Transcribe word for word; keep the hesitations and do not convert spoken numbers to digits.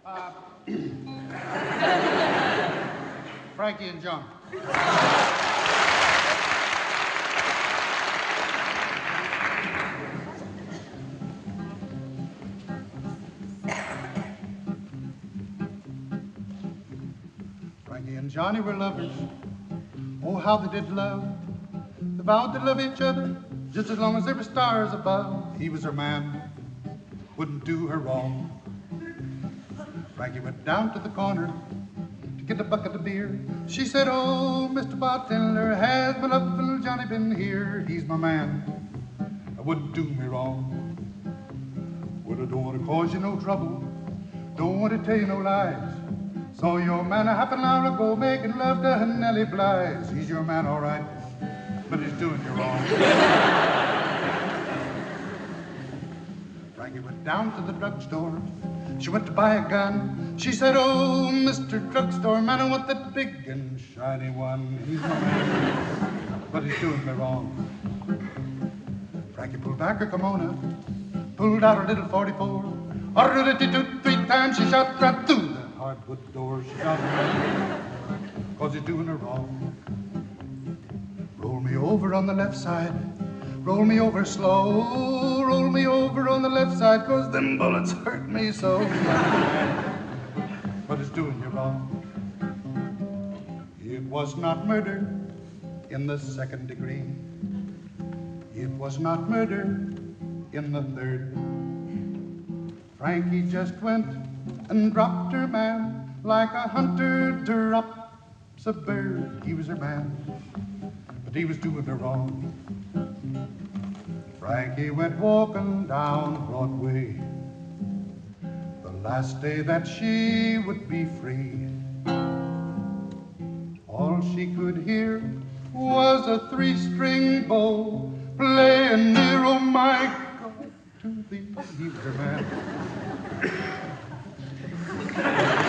Uh, Frankie and John. Frankie and Johnny were lovers. Oh, how they did love. They vowed to love each other just as long as there were stars above. He was her man, wouldn't do her wrong. Frankie went down to the corner to get a bucket of beer. She said, oh, Mister Bartender, has my love little Johnny been here? He's my man, wouldn't do me wrong. Well, I don't want to cause you no trouble, don't want to tell you no lies. Saw your man a half an hour ago making love to Nellie Blythe. He's your man, all right, but he's doing you wrong. Frankie went down to the drugstore. She went to buy a gun. She said, oh, Mister Drugstore man, I want that big and shiny one. He's my man, but he's doing me wrong. Frankie pulled back her kimono, pulled out her little forty-four. Two, three times she shot right through that hardwood door. She shot her cause he's doing her wrong. Roll me over on the left side, roll me over slow, roll me over on the left side, cause them bullets hurt me so. But it's doing you wrong. It was not murder in the second degree. It was not murder in the third. Frankie just went and dropped her man like a hunter drops a bird. He was her man, but he was doing her wrong. Frankie went walking down Broadway the last day that she would be free. All she could hear was a three-string bow playing near, oh my God, to the he was her man.